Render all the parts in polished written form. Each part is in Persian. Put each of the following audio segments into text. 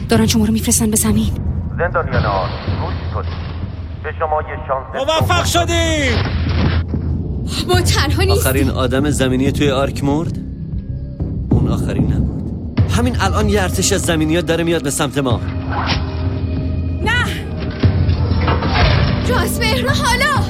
دارن شما رو میفرستن به زمین. زندانیان آرک گوش کنید، به شما یه شانس موفق شدیم. ما تنها نیستیم. آخرین آدم زمینی توی آرک مرد. اون آخرین نبود. همین الان یه ارتش از زمینیات داره میاد به سمت ما. نه جاسپر، حالا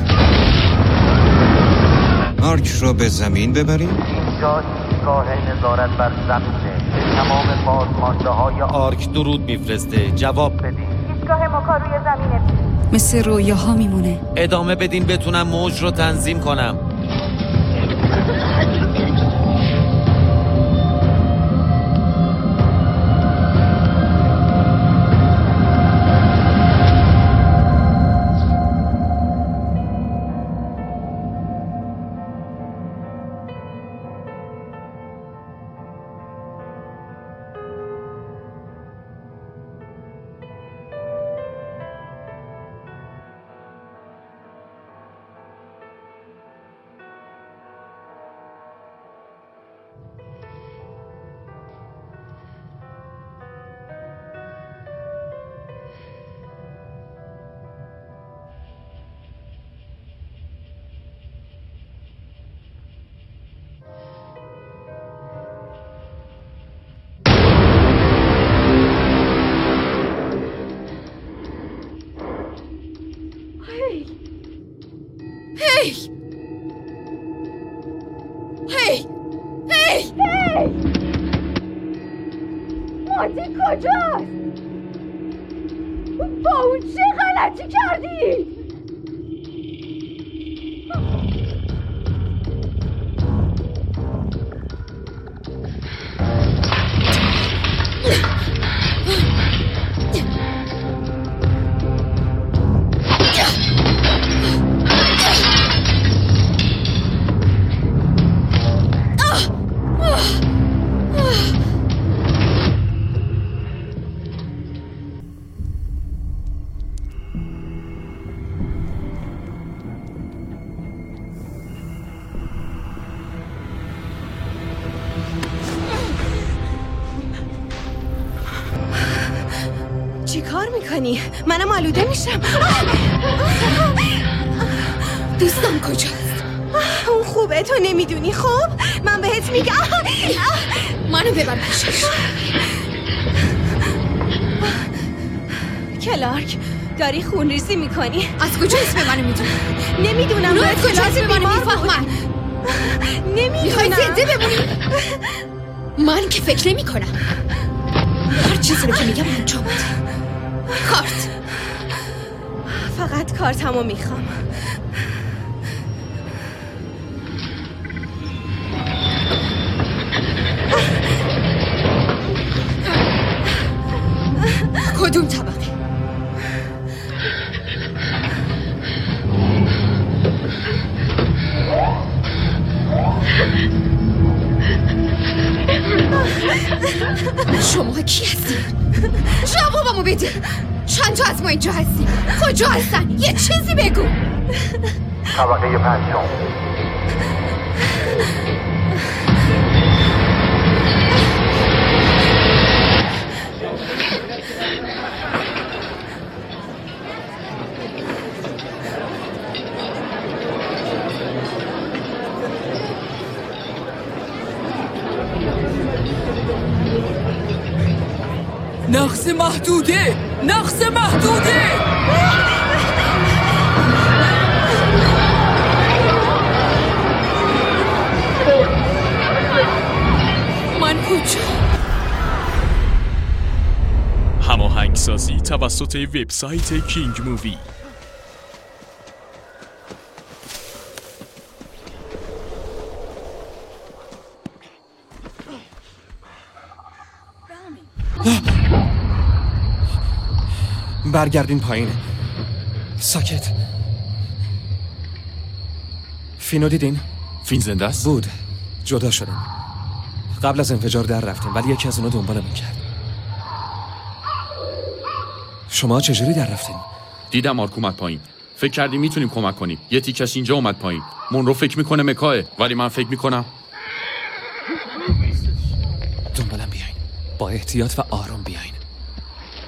آرک رو به زمین ببریم؟ اینجا ایستگاه نظارت بر زمینه. تمام بازمانده های آرک درود میفرسته، جواب بدین. ایستگاه مکار روی زمینه. مثل رویاها میمونه. ادامه بدین بتونم موج رو تنظیم کنم. مارتین کجاست؟ با اون چه غلطی کردی؟ چی کار میکنی؟ منم آلوده میشم. دوستم کجاست؟ اون خوبه، تو نمیدونی. خب من بهت میگم. منو ببر پیشش. کلارک داری خونریزی میکنی. از کجا اسم منو میدونی؟ نمیدونم. نوع کجا اسم منو میفهمن؟ میخوای زنده بمونی؟ من که فکر نمی کنم. هر چیزی رو که میگم انجام بده. کارت. فقط کارتمو میخوام. کدوم طبقه؟ شما کی هستید؟ جوابمو بده. چند تا از ما اینجا هستیم؟ کجا هستن؟ یه چیزی بگو. طبقه پنجم. نقص محدوده. نقص محدوده. من کجا؟ هماهنگسازی توسط وبسایت کینگ مووی. برگردین پایین. ساکت. فینو دیدین؟ فین زنده است؟ بود. جدا شدن. قبل از انفجار در رفتیم ولی یکی از اونا دنبالمون کرد. شما چجوری در رفتین؟ دیدم آرک اومد پایین. فکر کردیم میتونیم کمک کنیم. یه تیکش اینجا اومد پایین. مونرو فکر میکنه مکاه، ولی من فکر میکنم دنبالم بیاین. با احتیاط و آروم بیاین.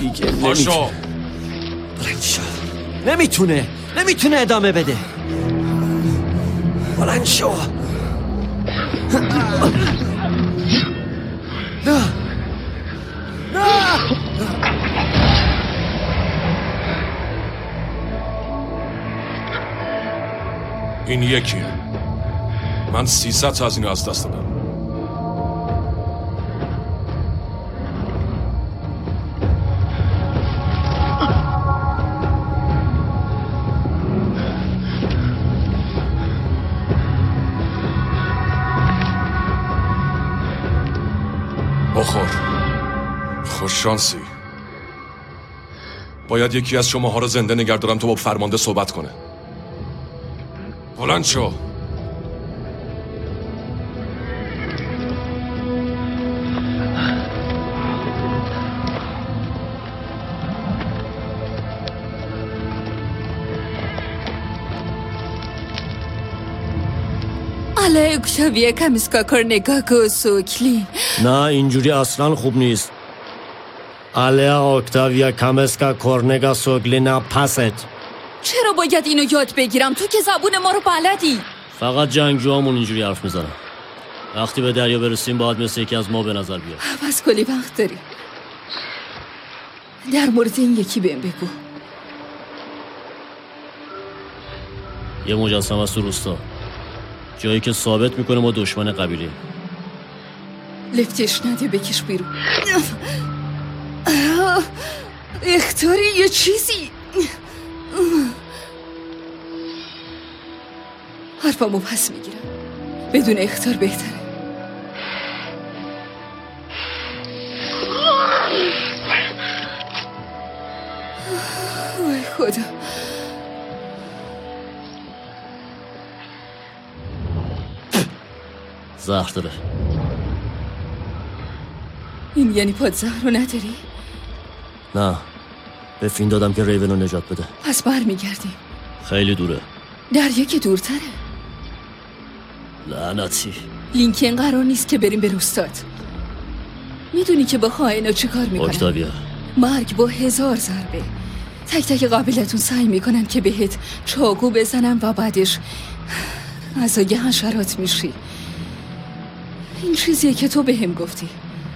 دیگه پاشو. نمیتونه ادامه بده. بلند شو. نه. این یکیه. من 300 تا از اینو از دست دادم. بخور. خوش شانسی. باید یکی از شماها رو زنده نگه دارم تا با فرمانده صحبت کنه. بلند شو. Alekşaviye kamiska kornega gosukli. نه اینجوری اصلا خوب نیست. الیا اوکتاویا کامسکا کورنگا سوگلینا پست. چرا باید اینو یاد بگیرم؟ تو که زبون ما رو بلدی. فقط جنگجوامون اینجوری حرف میزنن. وقتی به دریا برسیم باید مثل یکی از ما به نظر بیاد. بس کلی وقت داری. در مورد این یکی بهم بگو. یه مجسمه است تو روستا. جایی که ثابت میکنه ما دشمن قبیله. لفتش نده، بکش بیرون. اختاری یه چیزی. حرفمو پس میگیرم. بدون اختار بهتره. وای خدا. زهر داره. این یعنی پادزهر رو نداری؟ نه، به فین دادم که ریون رو نجات بده. پس برمیگردیم. خیلی دوره. دریا که دورتره. لعنتی. لینکن قرار نیست که بریم به روستات. میدونی که با خائنا چی کار میکنن؟ اوکتاویا، مرگ با 1000 ضربه. تک تک قابلتون سعی میکنن که بهت چاقو بزنن و بعدش غذای حشرات میشی. این چیزیه که تو بهم گفتی.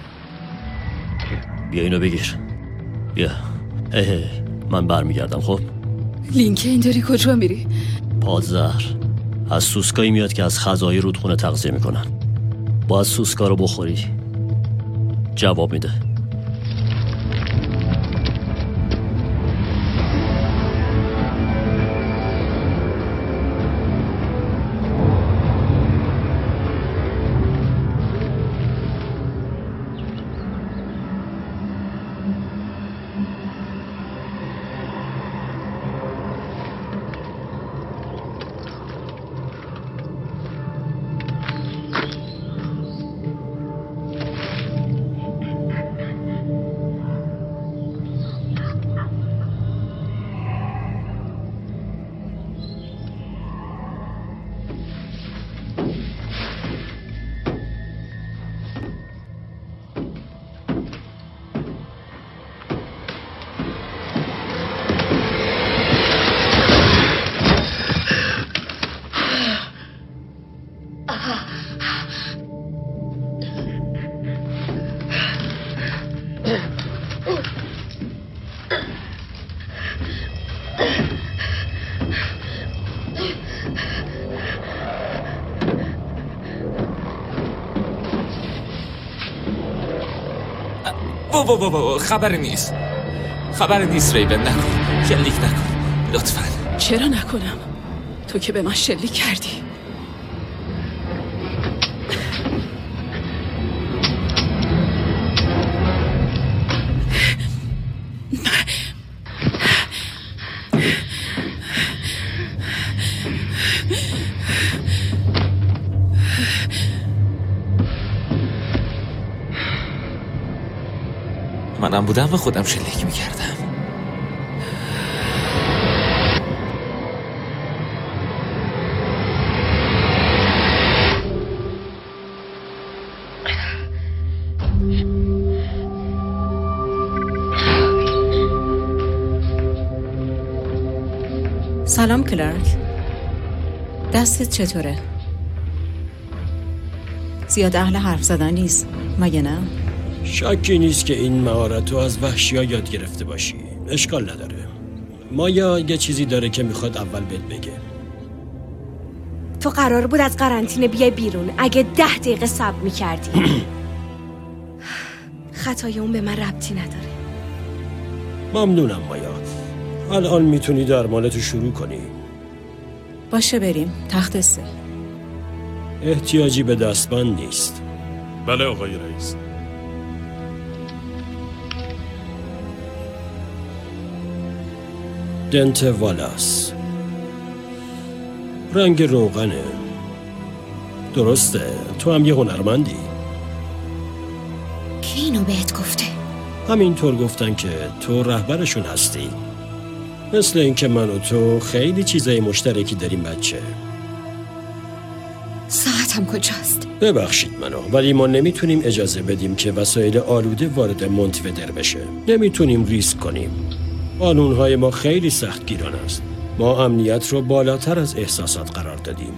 بیا اینو بگیر. بیا. من برمیگردم. خب لینکن داری کجا میری؟ پادزهر از سوسکایی میاد که از خزای رودخونه تغذیه میکنن. باید سوسکا رو بخوری. جواب میده. خبری نیست ریون. نکن، شلیک نکن لطفا. چرا نکنم؟ تو که به من شلیک کردی. منم بودم و خودم شلیک میکردم. سلام کلارک. دستت چطوره؟ زیاد اهل حرف زدن نیست مگه نه؟ شکی نیست که این مهارت رو از وحشی‌ها یاد گرفته باشی. اشکال نداره. مایا یه چیزی داره که میخواد اول بهت بگه. تو قرار بود از قرنطینه بیای بیرون. اگه 10 دقیقه صبر میکردی. خطای اون به من ربطی نداره. ممنونم مایا. الان میتونی درمانتو شروع کنی. باشه بریم. تخت 3. احتیاجی به دستبند نیست. بله آقای رئیس. دنت والاس. رنگ روغنه. درسته. تو هم یه هنرمندی. کی اینو بهت گفته؟ همینطور گفتن که تو رهبرشون هستی. مثل اینکه من و تو خیلی چیزای مشترکی داریم بچه. ساعتم کجاست؟ ببخشید منو، ولی ما نمیتونیم اجازه بدیم که وسایل آلوده وارد مونتودر بشه. نمیتونیم ریسک کنیم. قانونهای ما خیلی سختگیرانه است. ما امنیت رو بالاتر از احساسات قرار دادیم.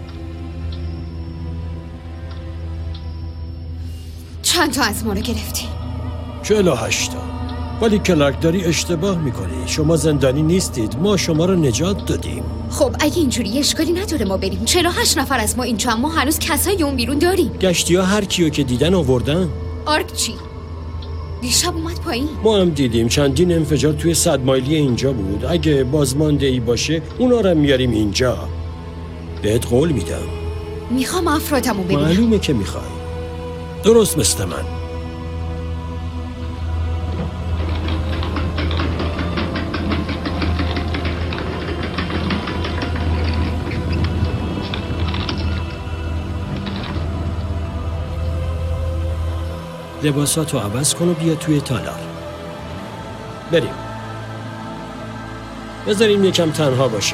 چند تا از ما رو گرفتی؟ 48 تا. ولی کلارک داری اشتباه میکنی. شما زندانی نیستید. ما شما رو نجات دادیم. خب اگه اینجوری اشکالی نداره ما بریم. 48 نفر از ما اینجا، ما هنوز کسای اون بیرون داریم. گشتی ها هر کیو که دیدن آوردن. آرک چی؟ دیشب اومد پایین. ما هم دیدیم چندین انفجار توی 100 مایلی اینجا بود. اگه بازمانده‌ای باشه اونا رو میاریم اینجا. بهت قول میدم. میخوام افرادمو ببینم. معلومه که میخوای. درست مثل من. لباساتو عوض کن و بیا توی تالار. بریم. بذاریم یکم تنها باشه.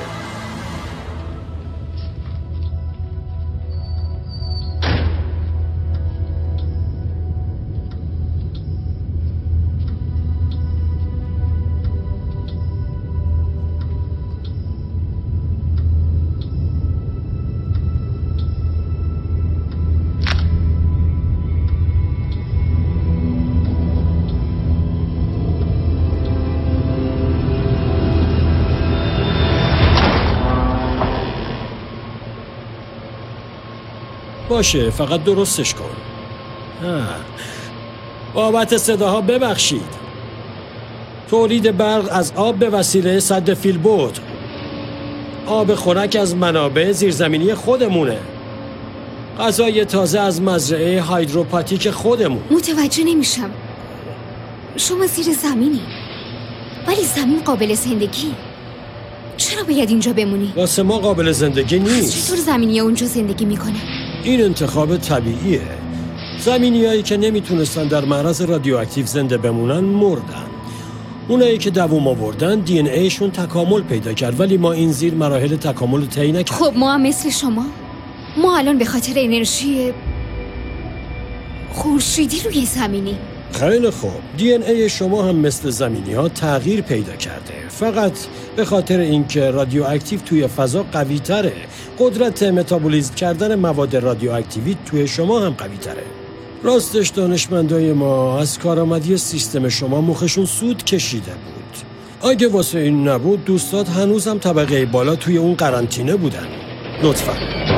باشه، فقط درستش کن. بابت صداها ببخشید. تولید برق از آب به وسیله سد فیلبورد. آب خوراک از منابع زیرزمینی خودمونه. غذای تازه از مزرعه هایدروپاتیک خودمون. متوجه نمیشم. شما زیر زمینی، ولی زمین قابل زندگی. چرا باید اینجا بمونی؟ واسه ما قابل زندگی نیست. چطور زمینی ها اونجا زندگی میکنه؟ این انتخاب طبیعیه. زمینیایی که نمیتونستن در معرض رادیواکتیو زنده بمونن مردن. اونایی که دوام آوردن دی ان ایشون تکامل پیدا کرد، ولی ما این زیر مراحل تکامل رو طی نکردیم. خب ما هم مثل شما. ما الان به خاطر انرژی خورشیدی روی زمینی. خیلی خوب. دی ان ای شما هم مثل زمینی ها تغییر پیدا کرده، فقط به خاطر اینکه رادیواکتیو توی فضا قوی تره. قدرت متابولیزم کردن مواد رادیواکتیوی توی شما هم قوی تره. راستش دانشمندای ما از کارآمدی سیستم شما مخشون سود کشیده بود. اگه واسه این نبود دوستات هنوز هم طبقه بالا توی اون قرنطینه بودن. لطفاً.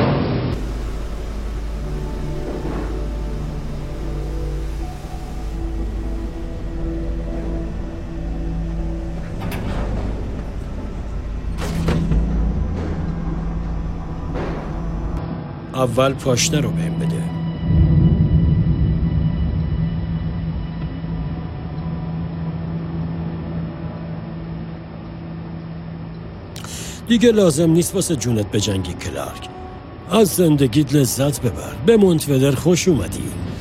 اول پاشنه رو بهم بده. دیگه لازم نیست واسه جونت بجنگی کلارک. از زندگیت لذت ببر. به مونتودر خوش اومدی.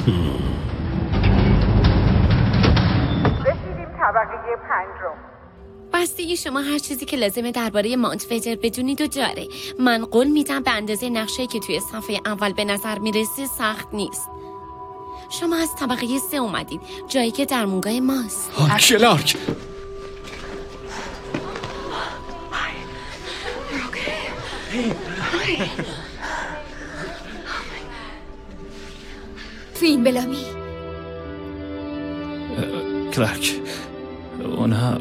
رسیدیم طبقه 5. بستگی شما هر چیزی که لازمه درباره مونتودر بدونید و داره. من قول میدم به اندازه نقشه‌ای که توی صفحه اول به نظر میرسه سخت نیست. شما از طبقه 3 اومدید، جایی که درمونگاه ماست. کلارک فین بلامی کلارک اونها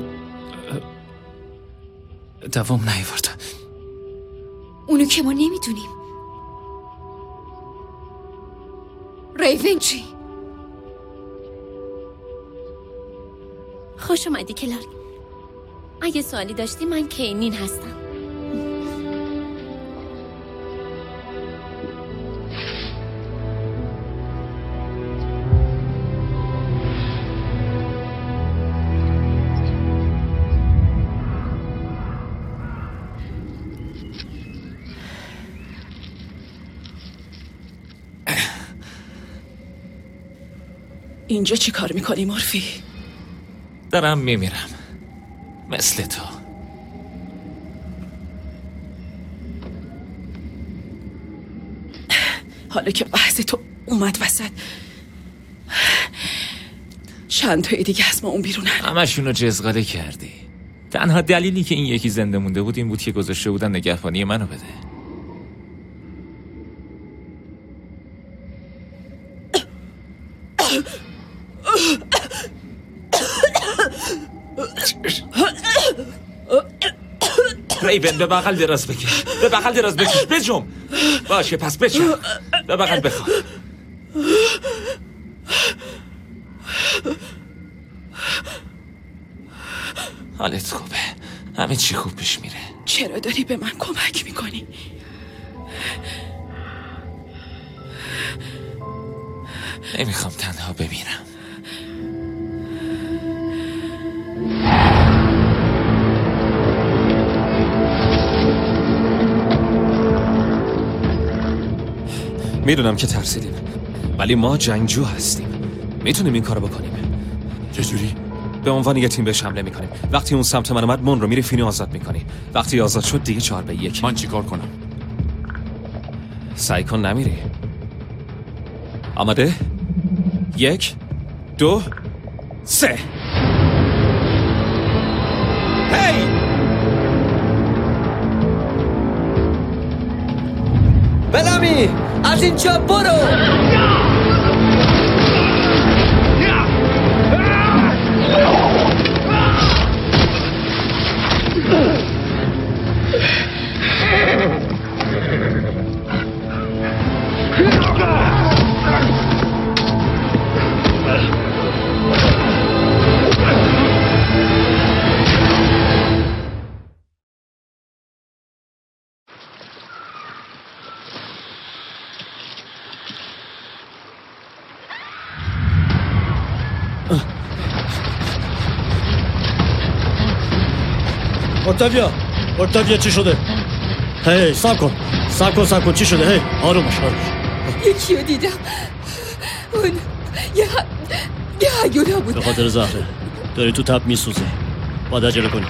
دوام نیاوردن. اونو که ما نمیدونیم. ریون چی؟ خوش اومدی کلارک. اگه سوالی داشتی من کینین هستم. اینجا چی کار میکنی مورفی؟ دارم میمیرم مثل تو. حالا که بحث تو اومد وسط، چند تای دیگه از ما اون بیرونن. همشون رو جزغاله کردی. تنها دلیلی که این یکی زنده مونده بود این بود که گذاشته بودن نگهبانی منو بده. ریون به بغل دراز بکش، به بغل دراز بکش، بجم. باشه پس بچم، به بغل بخواه. حالت خوبه، همه چی خوب پیش میره. چرا داری به من کمک میکنی؟ نمیخوام تنها بمیرم. میدونم که ترسیدیم ولی ما جنگجو هستیم، میتونیم این کارو بکنیم. چجوری؟ به عنوان یه تیم بهش حمله میکنیم. وقتی اون سمت من اومد من رو میری فینو آزاد میکنی. وقتی آزاد شد دیگه 4-1. من چی کار کنم؟ سعی کن نمیری. آماده؟ 1 2 3. هی بلامی از اینجا برو. اورتاویا چی شده؟ هی صبر کن چی شده؟ هی آروم باش. یکی رو دیدم، اون یه هیولا بود. به خاطر زهره داری تو تب میسوزه، باید عجله کنی.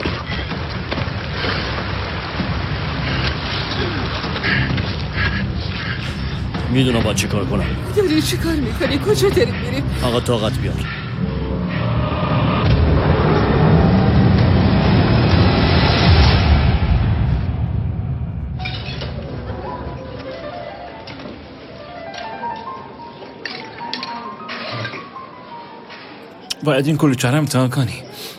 میدونم باید چی کار کنم. داری چی کار میکنی؟ کجا داری میری؟ فقط طاقت بیار. باید این کلوچه رو امتحان کنی.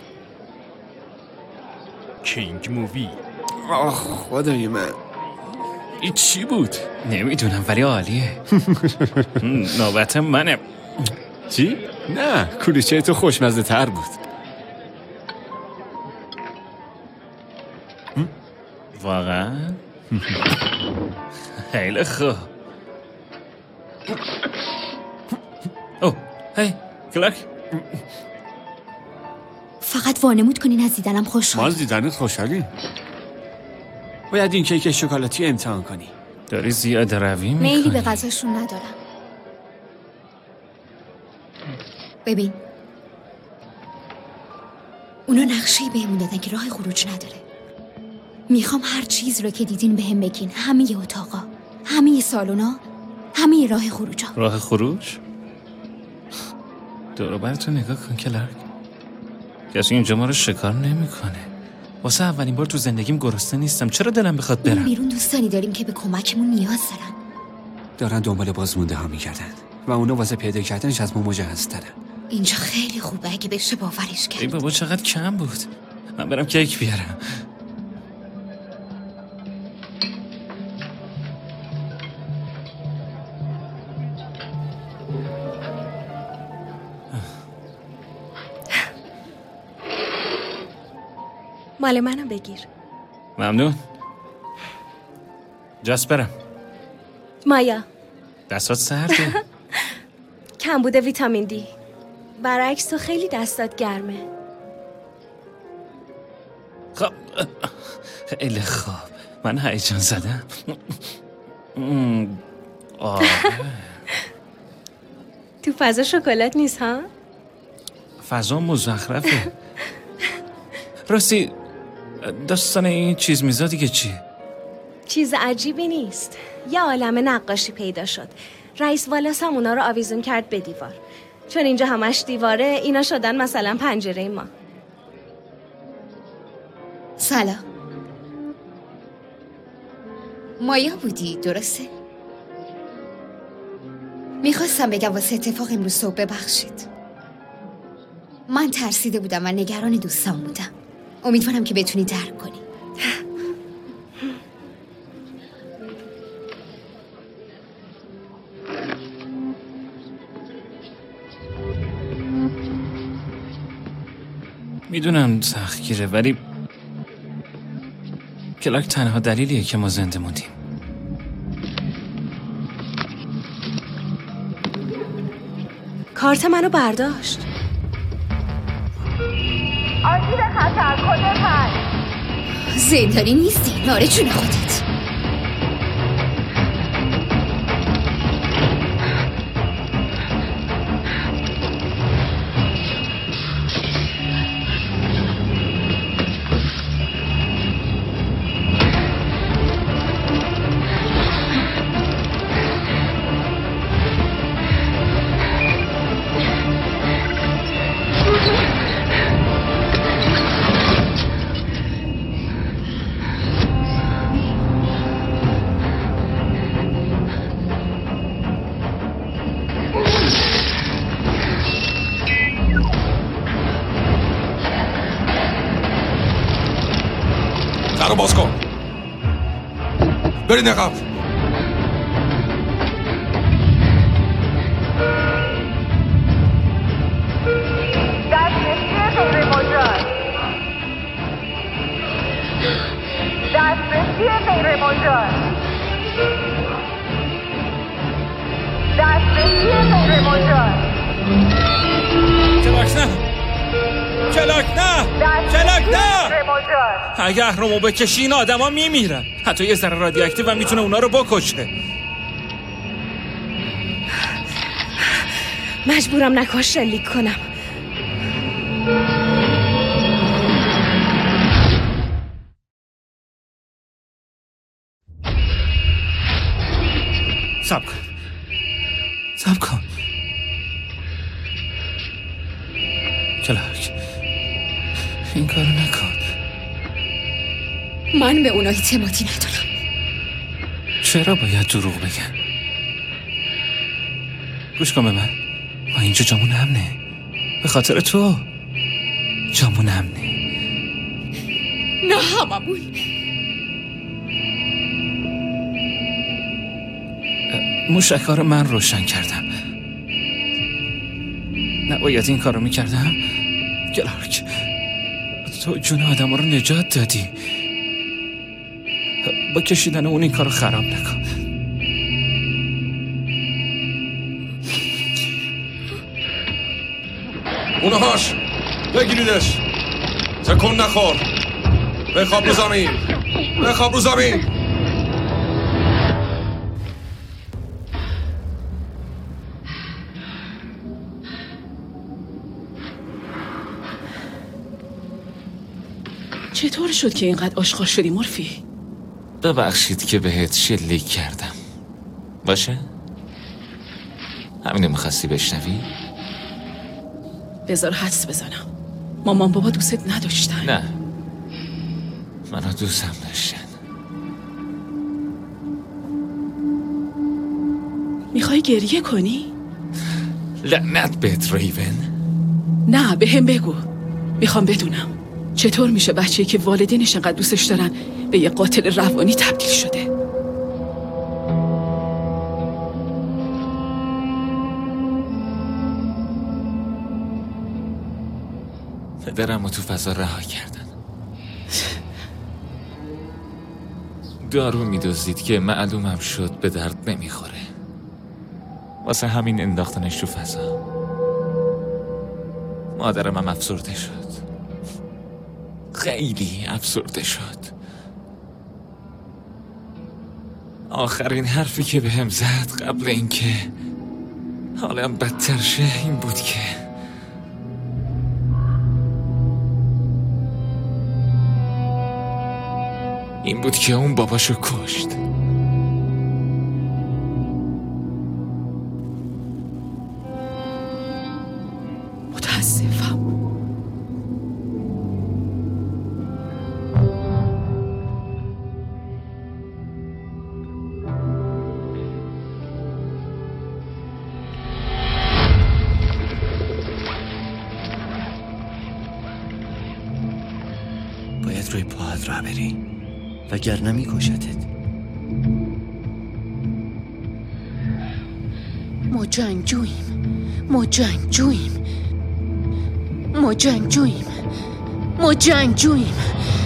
کینگ مووی. آخ خدای من، این چی بود؟ نمیدونم ولی عالیه. نوبت منه. چی؟ نه کلوچه تو خوشمزه تر بود. واقعا؟ خیلی خوب. اوه هی کلارک، فقط وانمود کنین از دیدنم خوشحال. ما از دیدنت خوشحالیم. باید این کیک شکلاتی امتحان کنی. داری زیاد روی میکنی. میلی به غذاشون ندارم. ببین اونا نقشه‌ای بهمون دادن که راه خروج نداره. میخوام هر چیز رو که دیدین بهم بگین. همه اتاقا، همه سالونا، همه راه خروجا. راه خروج؟ دورو برتو نگاه کن کلارک، کسی اینجا ما رو شکار نمیکنه. واسه اولین بار تو زندگیم گرسنه نیستم. چرا دلم بخواد اون برم؟ بیرون دوستانی داریم که به کمکمون نیاز دارن. دارن دنبال بازمونده ها میگردن و اونا واسه پیدا کردنش از ما مجهزترن. اینجا خیلی خوبه اگه بشه باورش کرد. ای بابا چقدر کم بود. من برم کیک بیارم. مال منو بگیر. ممنون. جاسپرم. مایا. دستات سرده. کم بوده ویتامین دی. برعکس تو خیلی دستات گرمه. خب خیلی خوب. من هیجان زدم. تو فضا شکلات نیست ها؟ فضا مزخرفه. راستی داستان این چیز میزا دیگه چیه؟ چیز عجیبی نیست. یه عالمه نقاشی پیدا شد. رئیس والاس هم اونا رو آویزون کرد به دیوار. چون اینجا همش دیواره، اینا شدن مثلا پنجره ما. سلام. مایا بودی درسته؟ میخواستم بگم واسه اتفاق امروز صبح ببخشید. من ترسیده بودم و نگران دوستام بودم. امیدوارم که بتونی درک کنی. میدونم سختگیره ولی کلاک تنها دلیلیه که ما زنده موندیم. کارت منو برداشت. آسیب خطر کد 5. زندانی نیستی ناره جون خودت. درو باز کن. برید عقب. دسترسی غیر مجاز. دسترسی غیر مجاز. دسترسی غیر مجاز. کلاک نه. کلاک نه. کلاک نه. اگه اهرمو بکشی این آدم ها میمیرن. حتی یه ذره رادیواکتیو هم میتونه اونا رو بکشه. مجبورم نکن شلیک کنم. صبر کن. صبر کن. کلاک این کارو نکن. من به اونا اعتمادی ندارم. چرا باید دروغ بگم؟ گوش کن به من. ما اینجا جامون امنه. به خاطر تو جامون امنه. نه هممون. موشک‌ها رو من روشن کردم. نباید این کارو میکردم. کلارک تو جون آدم ها رو نجات دادی. با کشیدن اون این کارو خراب نکن. اونهاش بگیریدش. تکون نخور. بخواب رو زمین. بخواب رو زمین. چطور شد که اینقدر آشغال شدی مورفی؟ ببخشید که بهت شلیک کردم. باشه؟ همینو میخواستی بشنوی؟ بذار حدس بزنم. مامان بابا دوست نداشتن. نه. منو دوستم داشتن. میخوای گریه کنی؟ لعنت بهت ریون. نه به هم بگو. میخوام بدونم چطور میشه بچه‌ای که والدینش انقدر دوستش دارن به یه قاتل روانی تبدیل شده. پدرمو تو فضا رها کردن. دارو میدوزید که معلومم شد به درد نمیخوره. واسه همین انداختنش تو فضا. مادرم هم افسرده شد. خیلی افسرده شد. آخرین حرفی که بهم زد قبل اینکه حالم بدتر شه این بود که اون باباشو کشت. متاسفم. باید روی پاهات راه بری وگرنه میکشتت. ما جنگجوییم. ما جنگجوییم. ما جنگجوییم. ما جنگجوییم.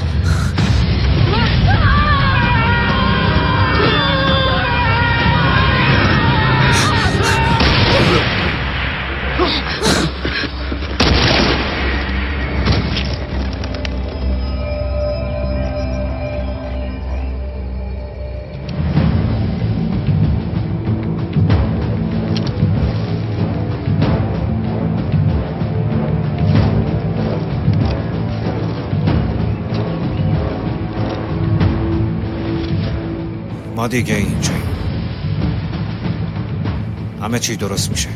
ما دیگه اینجاییم. همه چی درست میشه.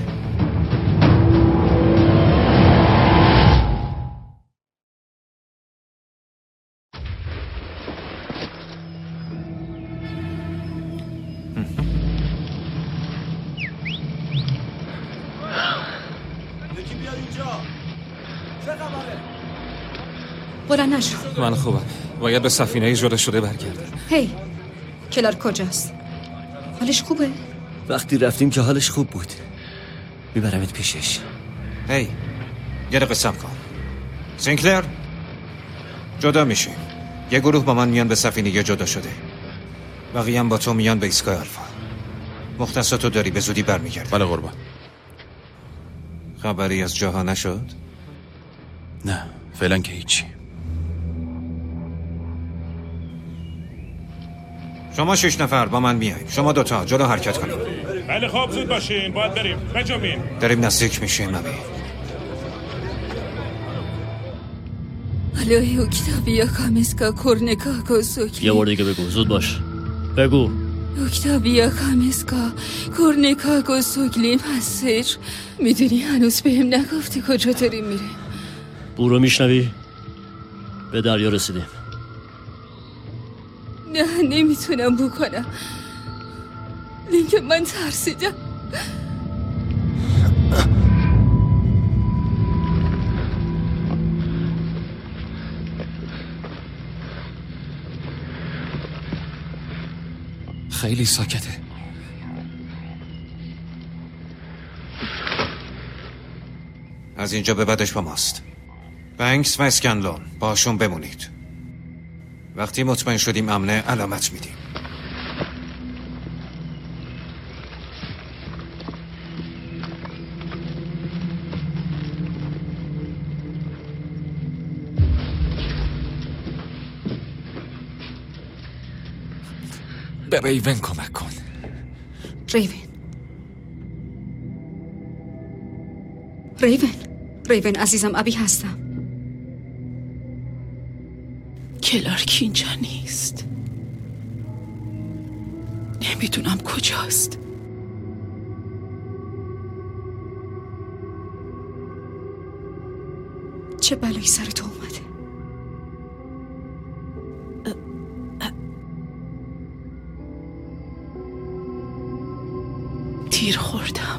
یکی بیاد اینجا. چه خبره؟ بلند نشو. من خوبم. باید به سفینه جدا شده برگردم. هی کلار کجاست؟ حالش خوبه؟ وقتی رفتیم که حالش خوب بود. میبرمت پیشش. هی یه دقیقه صبر کن. سینکلر جدا میشیم. یه گروه با من میان به سفینه جدا شده. بقیه هم با تو میان به ایستگاه الفا. مختصاتو داری به زودی برمیگردی. بله قربان. خبری از جاها نشد؟ نه فعلا که هیچی. شما 6 نفر با من میاییم. شما 2 تا جلو حرکت کنیم. بله خواب زود باشین. باید بریم. بجنبین. داریم نزدیک میشیم نبی. الهی اوکتاویا کامسکا کورنکاکو سوکلی. یه بار دیگه بگو. زود باش. بگو. اوکتاویا کامسکا کورنکاکو سوکلی مسیج. میدونی هنوز بهم نگفتی کجا داریم میریم؟ برو میشنوی؟ به دریا رسیدیم. نه نمیتونم بکنم. لینک من ترسیدم. خیلی ساکته. از اینجا به بعدش با ماست. بنکس و اسکنلون باشون بمونید. وقتی مطمئن شدیم امنه علامت میدیم. به ریون کمک کن. ریون عزیزم ابی هستم. کلارک اینجا نیست. نمیدونم کجاست. چه بلایی سر تو اومده؟ تیر خوردم.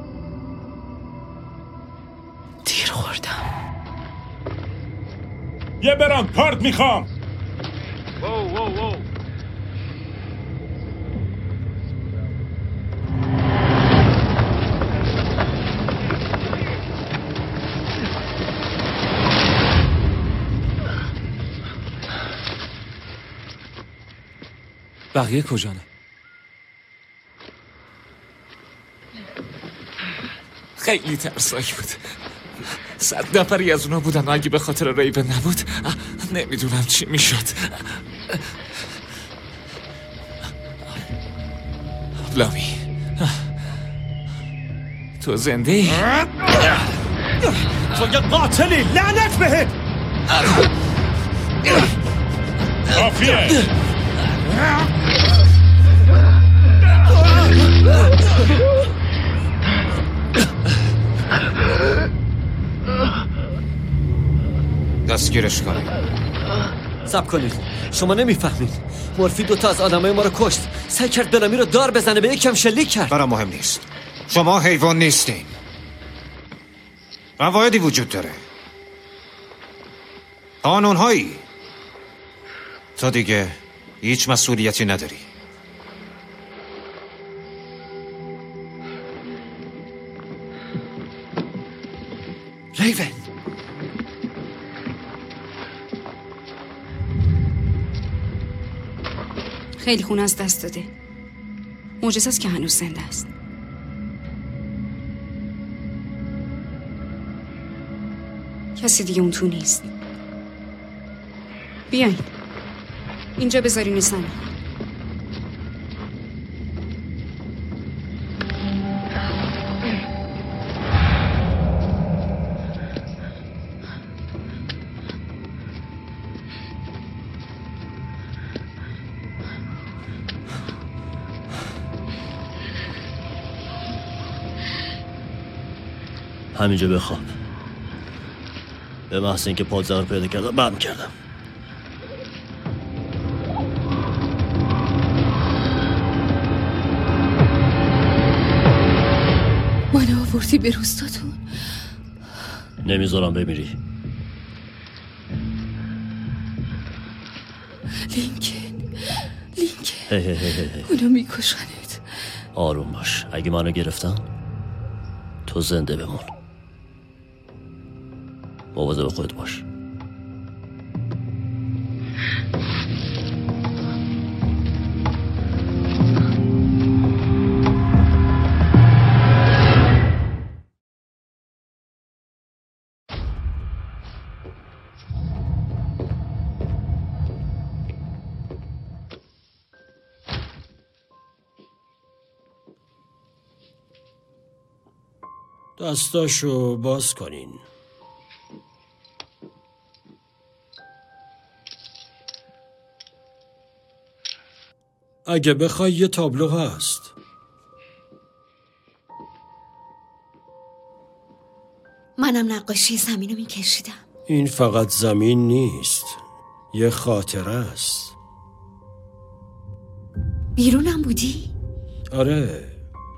یه برام کارت میخوام. بقیه کجانه؟ خیلی ترسناک بود. 100 نفری از اونا بودن و اگه به خاطر ریبن نبود نمیدونم چی میشد. لامی تو زنده ای؟ تو یه قاتلی، لعنت بهت. کافیه. دستگیرش کنید. صبر کنید، شما نمیفهمید. مورفی 2 از آدمای ما رو کشت. سعی کرد بلامی رو دار بزنه، به یکم شلیک کرد. برای مهم نیست. شما حیوان نیستین. قواعدی وجود داره، قانونهایی. تا دیگه هیچ مسئولیتی نداری. ریون خیلی خون از دست داده. معجزه است که هنوز زنده است. کسی دیگه اون تو نیست. بیاین اینجا بذارین سن. همینجا بخواب. به محض اینکه پادزر پیدا کردم برم کردم. منو آوردی به روستاتون. نمیذارم بمیری. لینکن هی. اونو میکشنت. آروم باش. اگه منو گرفتن تو زنده بمون. مواظب خودت باش. دستاشو باز کنین. اگه بخوای یه تابلو هست. منم نقاشی زمینو میکشیدم. این فقط زمین نیست، یه خاطره است. بیرونم بودی؟ آره،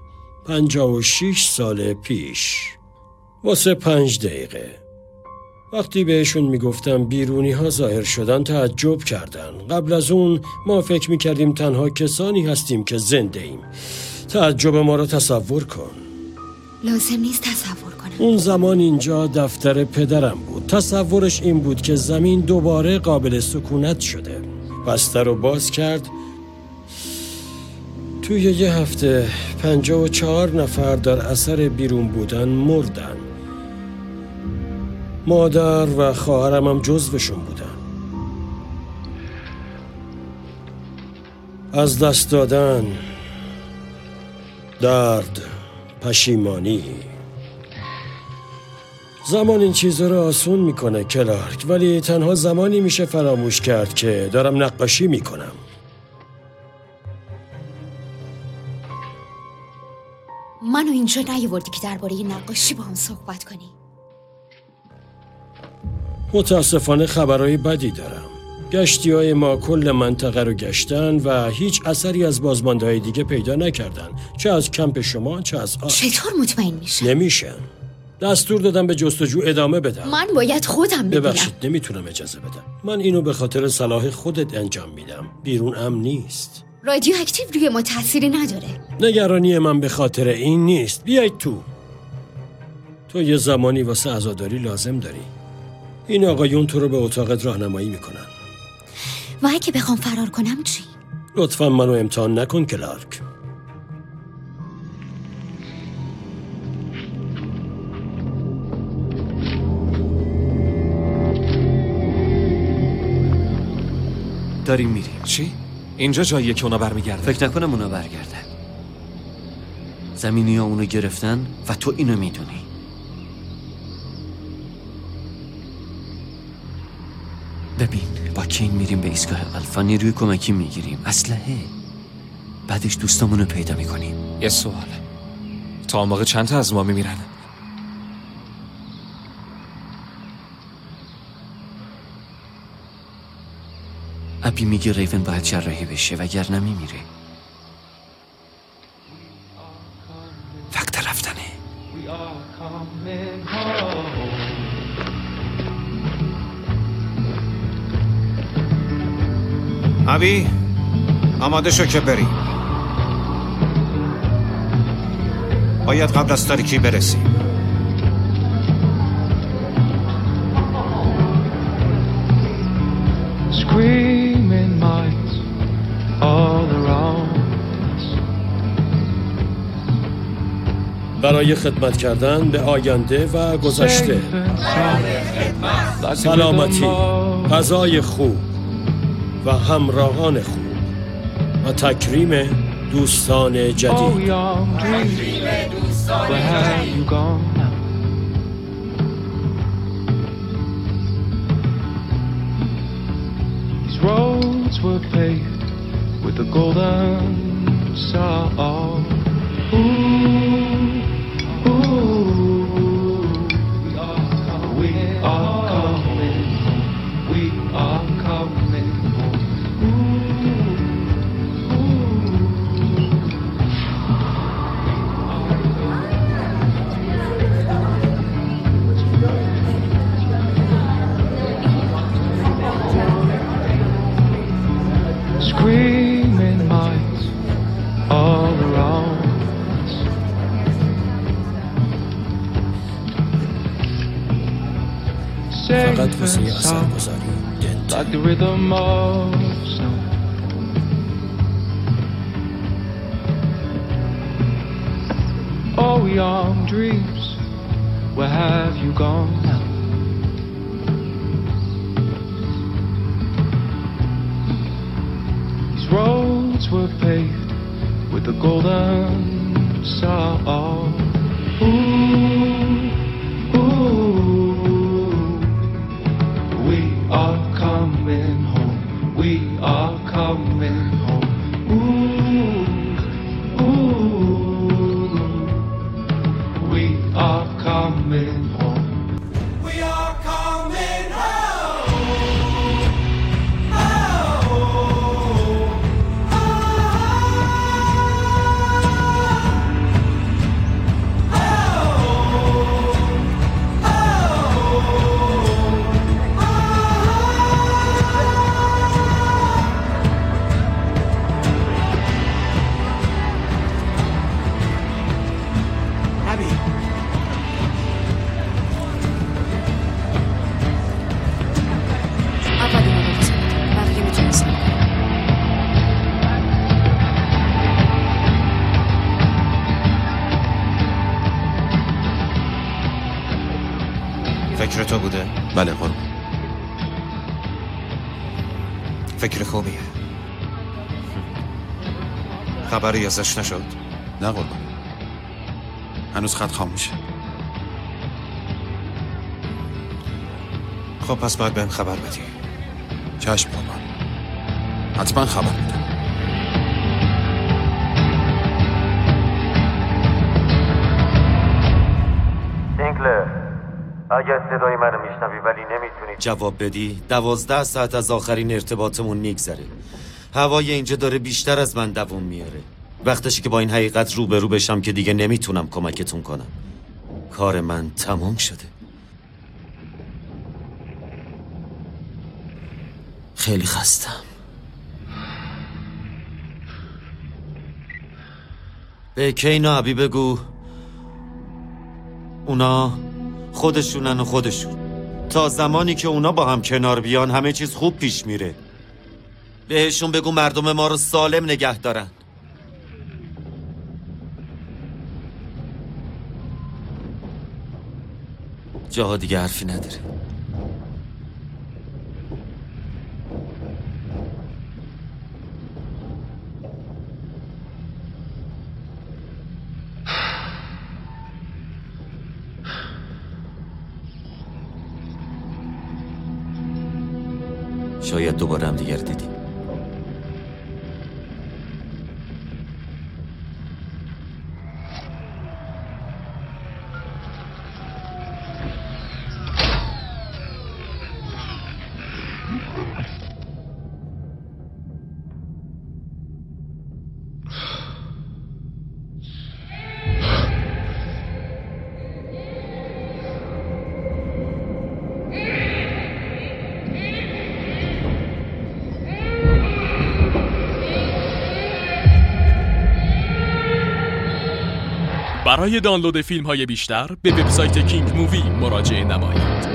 56 سال پیش، واسه 5 دقیقه. وقتی بهشون میگفتم بیرونی ها ظاهر شدن تعجب کردن. قبل از اون ما فکر میکردیم تنها کسانی هستیم که زنده ایم. تعجب ما رو تصور کن. لازم نیست تصور کنم. اون زمان اینجا دفتر پدرم بود. تصورش این بود که زمین دوباره قابل سکونت شده. بسته رو باز کرد. توی یه هفته 54 نفر در اثر بیرون بودن مردن. مادر و خواهرم هم جزوشون بودن. از دست دادن، درد، پشیمانی. زمان این چیزا رو آسون میکنه کلارک، ولی تنها زمانی میشه فراموش کرد که دارم نقاشی میکنم. منو اینجا نیاوردی که درباره نقاشی با هم صحبت کنی. متاسفانه خبرهای بدی دارم. گشتی‌های ما کل منطقه رو گشتن و هیچ اثری از بازمانده‌های دیگه پیدا نکردن، چه از کمپ شما چه از آرک. چطور مطمئن میشم؟ نمیشم. دستور دادم به جستجو ادامه بدم. من باید خودم ببینم. ببخشید نمیتونم اجازه بدم. من اینو به خاطر صلاح خودت انجام میدم. بیرون امن نیست. رادیواکتیو روی ما تأثیری نداره. نگرانی من به خاطر این نیست. بیاید تو یه زمانی واسه عزاداری لازم داری. این آقایون تو رو به اتاقت راهنمایی میکنن. و اگه بخوام فرار کنم چی؟ لطفا منو امتحان نکن کلارک. داریم میریم. چی؟ اینجا جاییه که اونا برمیگردن؟ فکر نکنم اونا برگردن. زمینی ها اونو گرفتن و تو اینو میدونی. ببین با کین میریم به ایستگاه الفا، نیروی کمکی میگیریم، اسلحه، بعدش دوستامونو پیدا میکنیم. یه سواله، تا اون موقع چند تا از ما میمیرن؟ ابی میگه ریون باید جراحی بشه وگرنه میمیره. وقت رفتنه. ابی آماده شو که بریم. باید قبل از تاریکی برسیم. Screaming might all around us. برای خدمت کردن به آینده و گذشته، سلامتی، غذای خوب و همراهان خوب و تکریم دوستان جدید. Roads were paved with the golden salt. Ooh, ooh, we are coming home. We are coming home. Screaming might all around us. فقط واسه اثر گذاری like the rhythm of snow. Oh, young dreams, where have you gone now? Roads were paved with the golden salt. Ooh, ooh, we are coming home. We are coming home. Ooh, ooh, we are coming home. We are coming home. فکر تو بوده؟ بله قربان. فکر خوبیه. خبری ازش نشد؟ نه قربان، هنوز خط خاموشه. خب پس باید بهم خبر بدی. چشم قربان، حتما خبر میدم. سینکلر، اگر صدای منو میشنوی ولی نمیتونی جواب بدی 12 ساعت از آخرین ارتباطمون میگذره. هوای اینجا داره بیشتر از من دووم میاره. وقتشه که با این حقیقت روبرو بشم که دیگه نمیتونم کمکتون کنم. کار من تمام شده. خیلی خستم. به کینا عبی بگو اونا خودشونن و خودشون. تا زمانی که اونا با هم کنار بیان همه چیز خوب پیش میره. بهشون بگو مردم ما رو سالم نگه دارن. جاها دیگه حرفی نداره. شاید دوباره هم دیگر دیدیم. برای دانلود فیلم‌های بیشتر به وبسایت کینگ مووی مراجعه نمایید.